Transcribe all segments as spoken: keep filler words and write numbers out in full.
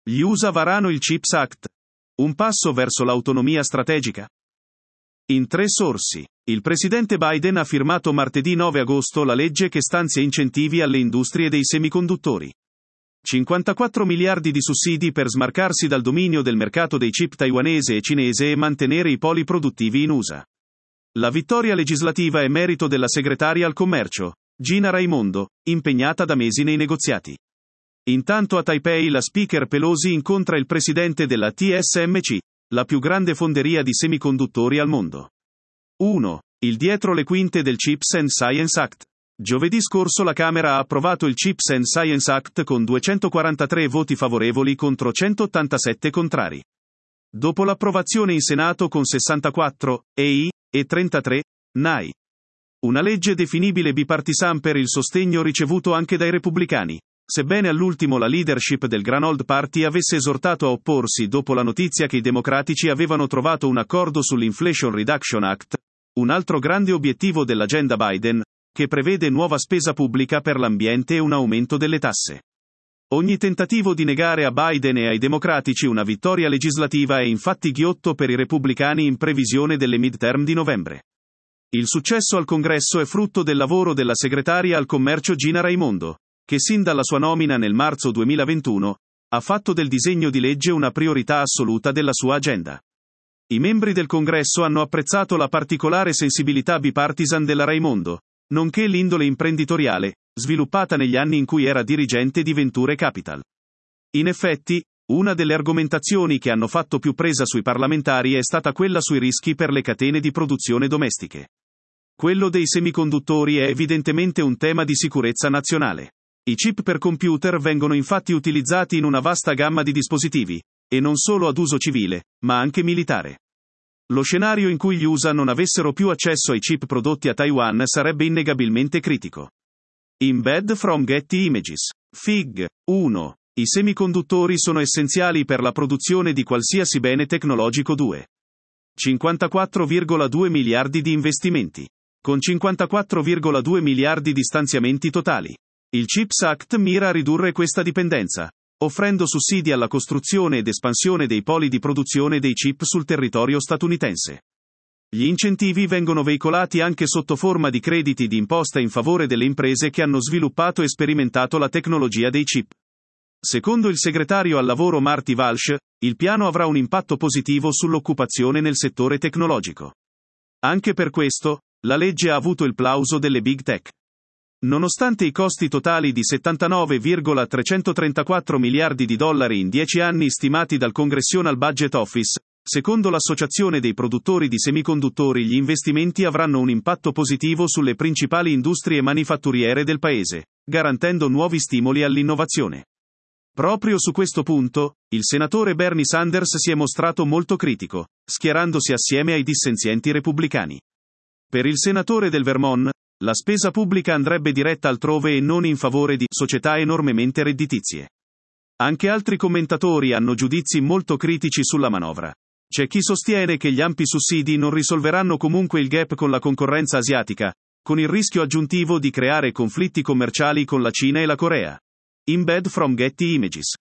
Gli U S A varano il CHIPS Act. Un passo verso l'autonomia strategica? In tre sorsi. Il presidente Biden ha firmato martedì nove agosto la legge che stanzia incentivi alle industrie dei semiconduttori. cinquantaquattro miliardi di sussidi per smarcarsi dal dominio del mercato dei chip taiwanese e cinese e mantenere i poli produttivi in U S A. La vittoria legislativa è merito della segretaria al commercio, Gina Raimondo, impegnata da mesi nei negoziati. Intanto a Taipei la speaker Pelosi incontra il presidente della T S M C, la più grande fonderia di semiconduttori al mondo. uno. Il dietro le quinte del Chips and Science Act. Giovedì scorso la Camera ha approvato il Chips and Science Act con duecentoquarantatré voti favorevoli contro centottantasette contrari. Dopo l'approvazione in Senato con sessantaquattro E I e trentatré N A I. Una legge definibile bipartisan per il sostegno ricevuto anche dai repubblicani, sebbene all'ultimo la leadership del Grand Old Party avesse esortato a opporsi dopo la notizia che i democratici avevano trovato un accordo sull'Inflation Reduction Act, un altro grande obiettivo dell'agenda Biden, che prevede nuova spesa pubblica per l'ambiente e un aumento delle tasse. Ogni tentativo di negare a Biden e ai democratici una vittoria legislativa è infatti ghiotto per i repubblicani in previsione delle midterm di novembre. Il successo al Congresso è frutto del lavoro della segretaria al commercio Gina Raimondo, che sin dalla sua nomina nel marzo duemilaventuno, ha fatto del disegno di legge una priorità assoluta della sua agenda. I membri del Congresso hanno apprezzato la particolare sensibilità bipartisan della Raimondo, nonché l'indole imprenditoriale, sviluppata negli anni in cui era dirigente di Venture Capital. In effetti, una delle argomentazioni che hanno fatto più presa sui parlamentari è stata quella sui rischi per le catene di produzione domestiche. Quello dei semiconduttori è evidentemente un tema di sicurezza nazionale. I chip per computer vengono infatti utilizzati in una vasta gamma di dispositivi, e non solo ad uso civile, ma anche militare. Lo scenario in cui gli U S A non avessero più accesso ai chip prodotti a Taiwan sarebbe innegabilmente critico. Embed from Getty Images. Fig. uno. I semiconduttori sono essenziali per la produzione di qualsiasi bene tecnologico. due. cinquantaquattro virgola due miliardi di investimenti. Con cinquantaquattro virgola due miliardi di stanziamenti totali. Il CHIPS Act mira a ridurre questa dipendenza, offrendo sussidi alla costruzione ed espansione dei poli di produzione dei chip sul territorio statunitense. Gli incentivi vengono veicolati anche sotto forma di crediti di imposta in favore delle imprese che hanno sviluppato e sperimentato la tecnologia dei chip. Secondo il segretario al lavoro Marty Walsh, il piano avrà un impatto positivo sull'occupazione nel settore tecnologico. Anche per questo, la legge ha avuto il plauso delle big tech. Nonostante i costi totali di settantanove virgola trecentotrentaquattro miliardi di dollari in dieci anni stimati dal Congressional Budget Office, secondo l'Associazione dei produttori di semiconduttori gli investimenti avranno un impatto positivo sulle principali industrie manifatturiere del paese, garantendo nuovi stimoli all'innovazione. Proprio su questo punto, il senatore Bernie Sanders si è mostrato molto critico, schierandosi assieme ai dissenzienti repubblicani. Per il senatore del Vermont, la spesa pubblica andrebbe diretta altrove e non in favore di società enormemente redditizie. Anche altri commentatori hanno giudizi molto critici sulla manovra. C'è chi sostiene che gli ampi sussidi non risolveranno comunque il gap con la concorrenza asiatica, con il rischio aggiuntivo di creare conflitti commerciali con la Cina e la Corea. Embed from Getty Images.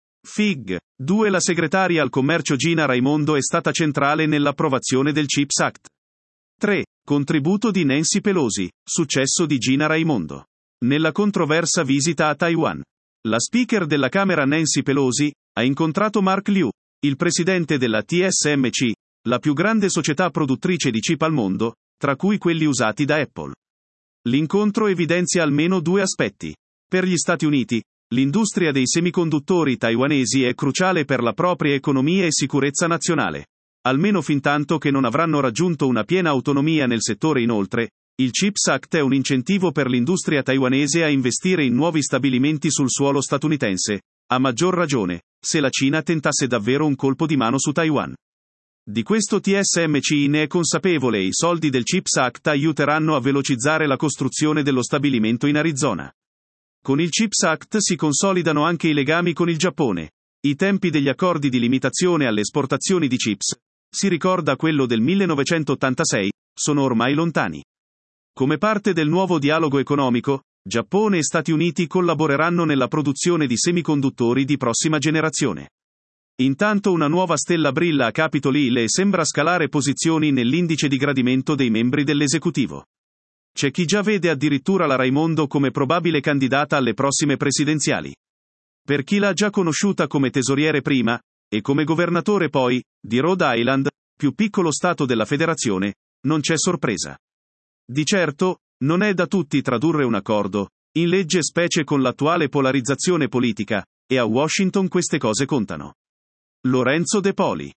Fig. due. La segretaria al commercio Gina Raimondo è stata centrale nell'approvazione del CHIPS Act. tre. Contributo di Nancy Pelosi, successo di Gina Raimondo. Nella controversa visita a Taiwan. La speaker della Camera Nancy Pelosi ha incontrato Mark Liu, il presidente della T S M C, la più grande società produttrice di chip al mondo, tra cui quelli usati da Apple. L'incontro evidenzia almeno due aspetti. Per gli Stati Uniti, l'industria dei semiconduttori taiwanesi è cruciale per la propria economia e sicurezza nazionale. Almeno fintanto che non avranno raggiunto una piena autonomia nel settore. Inoltre, il CHIPS Act è un incentivo per l'industria taiwanese a investire in nuovi stabilimenti sul suolo statunitense, a maggior ragione, se la Cina tentasse davvero un colpo di mano su Taiwan. Di questo T S M C ne è consapevole e i soldi del CHIPS Act aiuteranno a velocizzare la costruzione dello stabilimento in Arizona. Con il CHIPS Act si consolidano anche i legami con il Giappone. I tempi degli accordi di limitazione alle esportazioni di chips, si ricorda quello del millenovecentottantasei, sono ormai lontani. Come parte del nuovo dialogo economico, Giappone e Stati Uniti collaboreranno nella produzione di semiconduttori di prossima generazione. Intanto una nuova stella brilla a Capitol Hill e sembra scalare posizioni nell'indice di gradimento dei membri dell'esecutivo. C'è chi già vede addirittura la Raimondo come probabile candidata alle prossime presidenziali. Per chi l'ha già conosciuta come tesoriere prima, e come governatore poi, di Rhode Island, più piccolo stato della federazione, non c'è sorpresa. Di certo, non è da tutti tradurre un accordo in legge, specie con l'attuale polarizzazione politica, e a Washington queste cose contano. Lorenzo De Poli